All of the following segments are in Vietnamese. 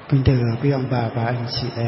Kính thưa quý ông bà và anh chị em,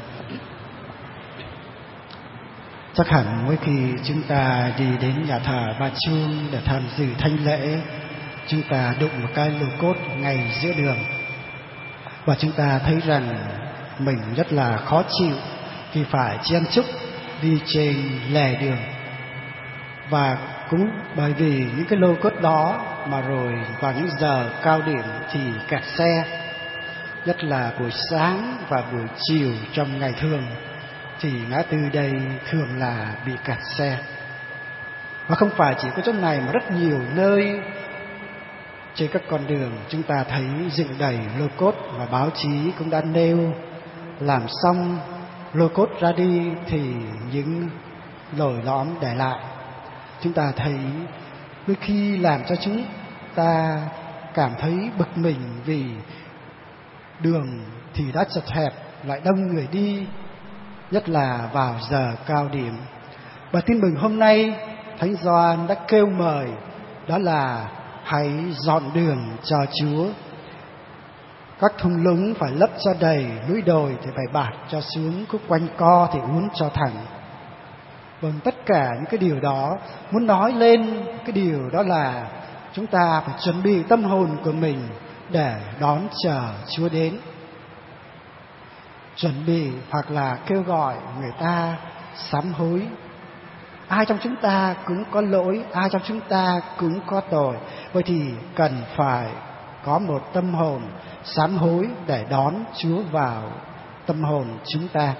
chắc hẳn mỗi khi chúng ta đi đến nhà thờ Ba Chuông để tham dự thánh lễ, chúng ta đụng một cái lô cốt ngay giữa đường, và chúng ta thấy rằng mình rất là khó chịu khi phải chen chúc đi trên lề đường. Và cũng bởi vì những cái lô cốt đó mà rồi vào những giờ cao điểm thì kẹt xe, nhất là buổi sáng và buổi chiều trong ngày thường thì ngã tư đây thường là bị kẹt xe. Và không phải chỉ có chỗ này mà rất nhiều nơi trên các con đường chúng ta thấy dựng đầy lô cốt, và báo chí cũng đã nêu làm xong lô cốt ra đi thì những lồi lõm để lại. Chúng ta thấy đôi khi làm cho chúng ta cảm thấy bực mình vì đường thì đã chật hẹp, lại đông người đi, nhất là vào giờ cao điểm. Và tin mừng hôm nay Thánh Gioan đã kêu mời, đó là hãy dọn đường cho Chúa. Các thung lũng phải lấp cho đầy, núi đồi thì phải bạt cho xuống, khúc quanh co thì uốn cho thẳng. Vâng, tất cả những cái điều đó muốn nói lên cái điều đó là chúng ta phải chuẩn bị tâm hồn của mình để đón chờ Chúa đến. Chuẩn bị hoặc là kêu gọi người ta sám hối. Ai trong chúng ta cũng có lỗi, ai trong chúng ta cũng có tội. Vậy thì cần phải có một tâm hồn sám hối để đón Chúa vào tâm hồn chúng ta.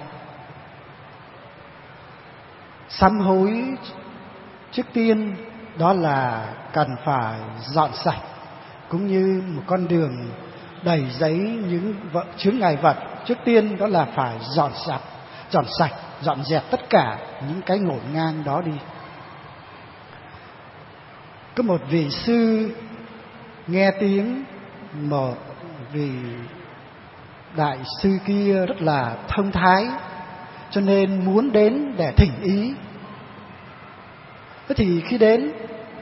Sám hối trước tiên đó là cần phải dọn sạch, cũng như một con đường đầy giấy những chướng ngại vật. Trước tiên đó là phải dọn sạch, dọn dẹp tất cả những cái ngổn ngang đó đi. Có một vị sư nghe tiếng một vị đại sư kia rất là thông thái, cho nên muốn đến để thỉnh ý. Thế thì khi đến,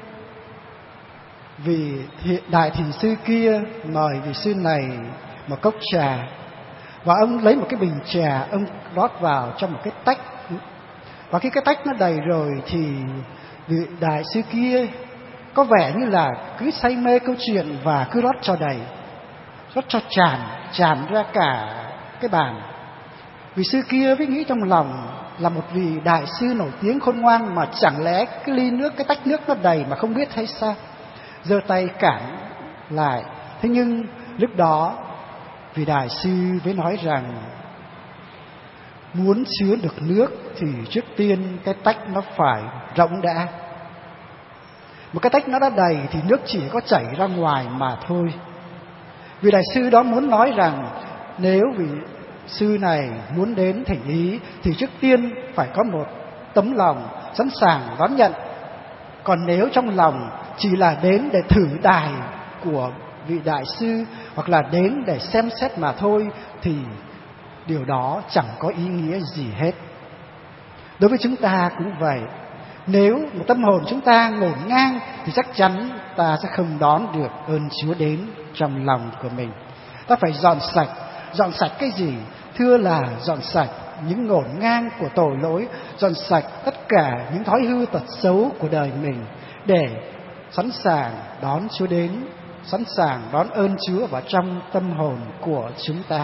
vị đại thiền sư kia mời vị sư này một cốc trà, và ông lấy một cái bình trà, ông rót vào trong một cái tách. Và khi cái tách nó đầy rồi thì vị đại sư kia có vẻ như là cứ say mê câu chuyện và cứ rót cho đầy, rót cho tràn ra cả cái bàn. Vị sư kia mới nghĩ trong lòng là một vị đại sư nổi tiếng khôn ngoan, mà chẳng lẽ cái ly nước, cái tách nước nó đầy mà không biết hay sao? Giơ tay cản lại. Thế nhưng lúc đó vị đại sư mới nói rằng muốn chứa được nước thì trước tiên cái tách nó phải rỗng đã. Một cái tách nó đã đầy thì nước chỉ có chảy ra ngoài mà thôi. Vị đại sư đó muốn nói rằng nếu vị sư này muốn đến thỉnh ý thì trước tiên phải có một tấm lòng sẵn sàng đón nhận. Còn nếu trong lòng chỉ là đến để thử tài của vị đại sư, hoặc là đến để xem xét mà thôi, thì điều đó chẳng có ý nghĩa gì hết. Đối với chúng ta cũng vậy. Nếu một tâm hồn chúng ta ngổn ngang thì chắc chắn ta sẽ không đón được ơn Chúa đến trong lòng của mình. Ta phải dọn sạch. Dọn sạch cái gì? Thưa là dọn sạch những ngổn ngang của tội lỗi, dọn sạch tất cả những thói hư tật xấu của đời mình, để sẵn sàng đón Chúa đến, sẵn sàng đón ơn Chúa vào trong tâm hồn của chúng ta.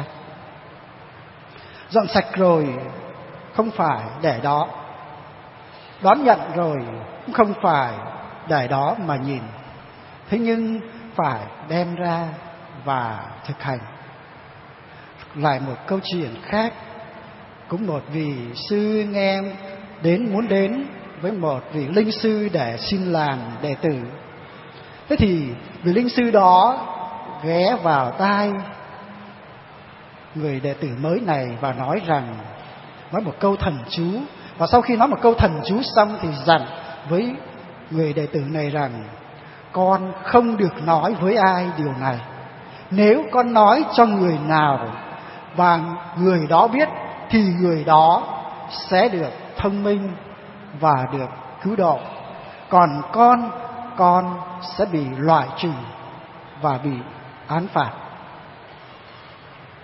Dọn sạch rồi không phải để đó, đón nhận rồi cũng không phải để đó mà nhìn, thế nhưng phải đem ra và thực hành. Lại một câu chuyện khác, cũng một vị sư nghe muốn đến với một vị linh sư để xin làm đệ tử. Thế thì vị linh sư đó ghé vào tai người đệ tử mới này và nói một câu thần chú. Và sau khi nói một câu thần chú xong thì dặn với người đệ tử này rằng con không được nói với ai điều này. Nếu con nói cho người nào và người đó biết thì người đó sẽ được thông minh và được cứu độ. Còn con sẽ bị loại trừ và bị án phạt.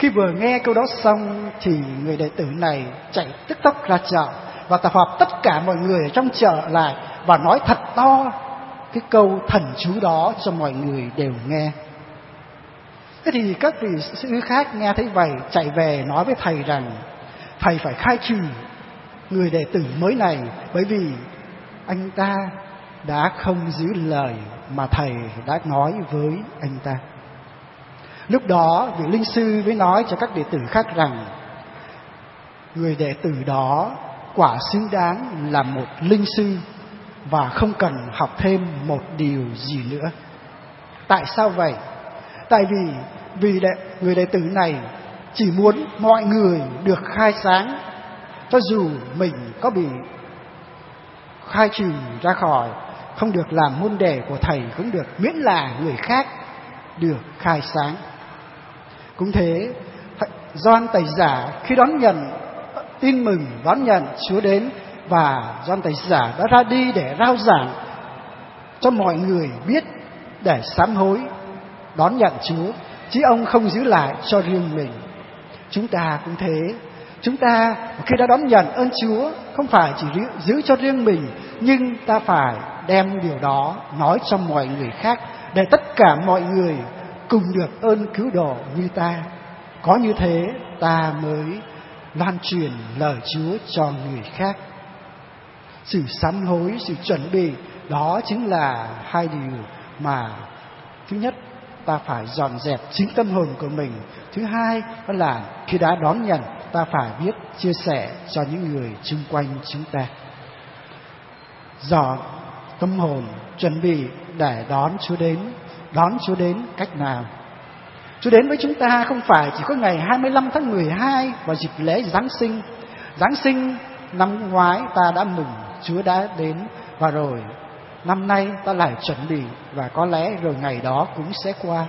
Khi vừa nghe câu đó xong thì người đệ tử này chạy tức tốc ra chợ và tập hợp tất cả mọi người ở trong chợ lại và nói thật to cái câu thần chú đó cho mọi người đều nghe. Thế thì các vị sư khác nghe thấy vậy chạy về nói với thầy rằng thầy phải khai trừ người đệ tử mới này, bởi vì anh ta đã không giữ lời mà thầy đã nói với anh ta. Lúc đó vị linh sư mới nói cho các đệ tử khác rằng người đệ tử đó quả xứng đáng là một linh sư và không cần học thêm một điều gì nữa. Tại sao vậy? Tại vì người đệ tử này chỉ muốn mọi người được khai sáng, cho dù mình có bị khai trừ ra khỏi, không được làm môn đệ của thầy cũng được, miễn là người khác được khai sáng. Cũng thế, Gioan Tẩy Giả khi đón nhận tin mừng, đón nhận Chúa đến, và Gioan Tẩy Giả đã ra đi để rao giảng cho mọi người biết để sám hối, đón nhận Chúa, chứ ông không giữ lại cho riêng mình. Chúng ta cũng thế. Chúng ta khi đã đón nhận ơn Chúa không phải chỉ giữ cho riêng mình, nhưng ta phải đem điều đó nói cho mọi người khác, để tất cả mọi người cùng được ơn cứu độ như ta. Có như thế ta mới lan truyền lời Chúa cho người khác. Sự sám hối, sự chuẩn bị, đó chính là hai điều mà thứ nhất ta phải dọn dẹp chính tâm hồn của mình. Thứ hai đó là khi đã đón nhận, ta phải biết chia sẻ cho những người xung quanh chúng ta. Dọn tâm hồn, chuẩn bị để đón Chúa đến. Đón Chúa đến cách nào? Chúa đến với chúng ta không phải chỉ có ngày 25 tháng 12 vào dịp lễ Giáng sinh. Giáng sinh năm ngoái ta đã mừng Chúa đã đến, và rồi năm nay ta lại chuẩn bị, và có lẽ rồi ngày đó cũng sẽ qua.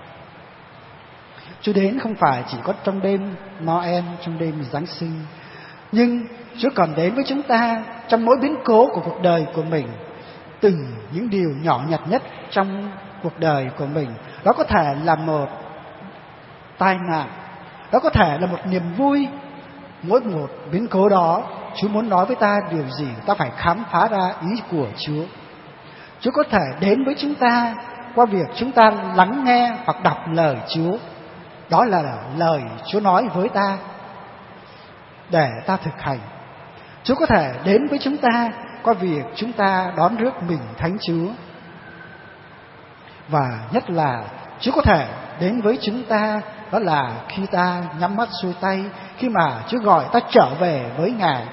Chúa đến không phải chỉ có trong đêm Noel, trong đêm Giáng sinh, nhưng Chúa còn đến với chúng ta trong mỗi biến cố của cuộc đời của mình. Từng những điều nhỏ nhặt nhất trong cuộc đời của mình, đó có thể là một tai nạn, đó có thể là một niềm vui. Mỗi một biến cố đó, Chúa muốn nói với ta điều gì, ta phải khám phá ra ý của Chúa. Chúa có thể đến với chúng ta qua việc chúng ta lắng nghe hoặc đọc lời Chúa. Đó là lời Chúa nói với ta để ta thực hành. Chúa có thể đến với chúng ta qua việc chúng ta đón rước mình Thánh Chúa. Và nhất là Chúa có thể đến với chúng ta, đó là khi ta nhắm mắt xuôi tay, khi mà Chúa gọi ta trở về với Ngài.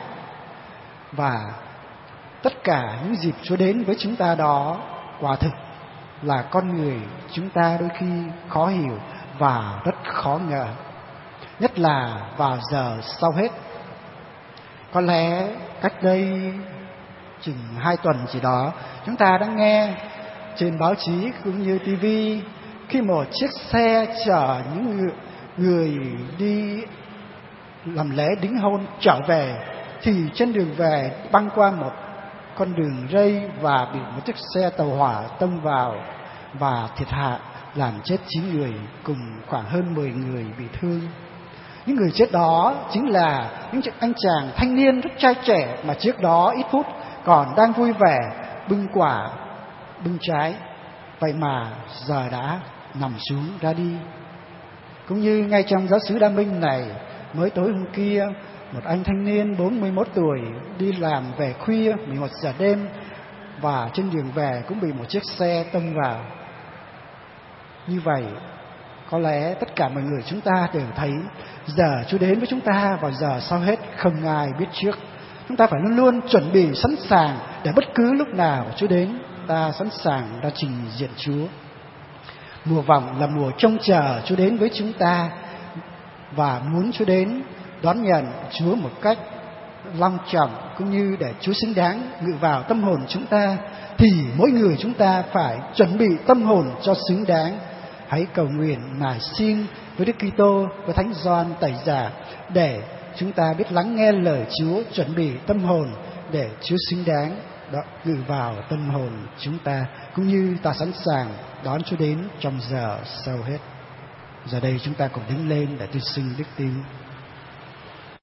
Và tất cả những dịp Chúa đến với chúng ta đó, quả thực là con người chúng ta đôi khi khó hiểu và rất khó ngờ. Nhất là vào giờ sau hết. Có lẽ cách đây chừng 2 tuần gì đó, chúng ta đã nghe trên báo chí cũng như TV khi một chiếc xe chở những người đi làm lễ đính hôn trở về, thì trên đường về băng qua một con đường ray và bị một chiếc xe tàu hỏa tông vào và thiệt hại, làm chết 9 người, cùng khoảng hơn 10 người bị thương. Những người chết đó chính là những anh chàng thanh niên rất trai trẻ mà trước đó ít phút còn đang vui vẻ bưng quả, bưng trái, vậy mà giờ đã nằm xuống ra đi. Cũng như ngay trong giáo xứ Đa Minh này, mới tối hôm kia, một anh thanh niên 41 tuổi đi làm về khuya 11 giờ đêm, và trên đường về cũng bị một chiếc xe tông vào. Như vậy, có lẽ tất cả mọi người chúng ta đều thấy giờ Chúa đến với chúng ta vào giờ sau hết không ai biết trước. Chúng ta phải luôn luôn chuẩn bị sẵn sàng để bất cứ lúc nào Chúa đến, ta sẵn sàng ra trình diện Chúa. Mùa vọng là mùa trông chờ Chúa đến với chúng ta, và muốn Chúa đến đón nhận Chúa một cách long trọng cũng như để Chúa xứng đáng ngự vào tâm hồn chúng ta, thì mỗi người chúng ta phải chuẩn bị tâm hồn cho xứng đáng. Hãy cầu nguyện nài xin với Đức Kitô, với Thánh Gioan Tẩy Giả, để chúng ta biết lắng nghe lời Chúa, chuẩn bị tâm hồn để Chúa xứng đáng đó ngự vào tâm hồn chúng ta, cũng như ta sẵn sàng đón Chúa đến trong giờ sau hết. Giờ đây chúng ta cùng đứng lên để tuyên xưng đức tin.